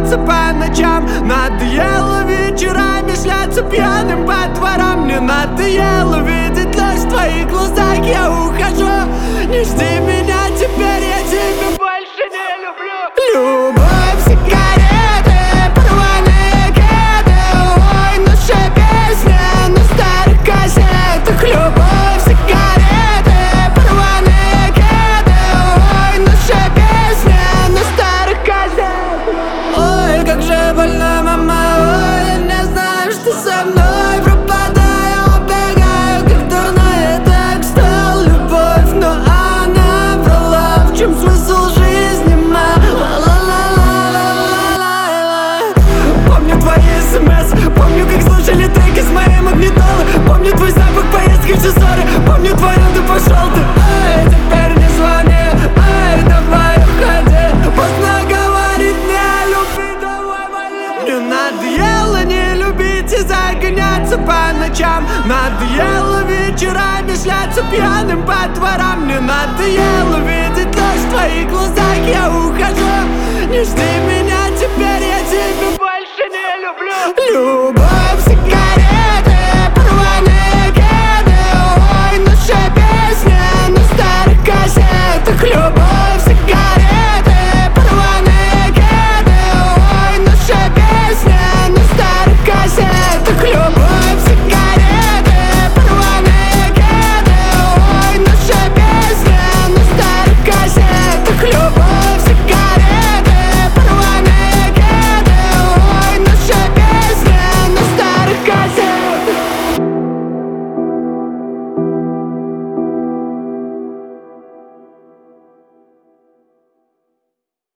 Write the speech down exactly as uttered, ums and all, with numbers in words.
загоняться по ночам. Надоело вечерами шляться пьяным по дворам. Мне надоело видеть ложь в твоих глазах. Я ухожу, не жди меня теперь, я тебя больше не люблю. Любовь, сигареты, порванные кеды. Ой, наша песня на старых кассетах. Любовь, сигареты, порванные кеды. Ой, наша песня на старых кассетах. Ой, как же больно, мама, ой, я не знаю, что со мной. Пропадаю, убегаю, как дурная, так стал любовь. Но она врала, в чем смысл жизни, ма? Помню твои смс, помню, как слушали треки с моей магнитолы. Помню твой запах поездки в Чесоре. Помню твою, ты пошел ты. Эй, теперь не звони, эй, давай уходи. Поздно говорить не люби, давай вали. Мне надоело не любить и загоняться по ночам. Надоело вечерами шляться пьяным по дворам. Мне надоело видеть ложь в твоих глазах. Я ухожу, не жди меня теперь, я тебя больше не люблю. Любовь, сигарета.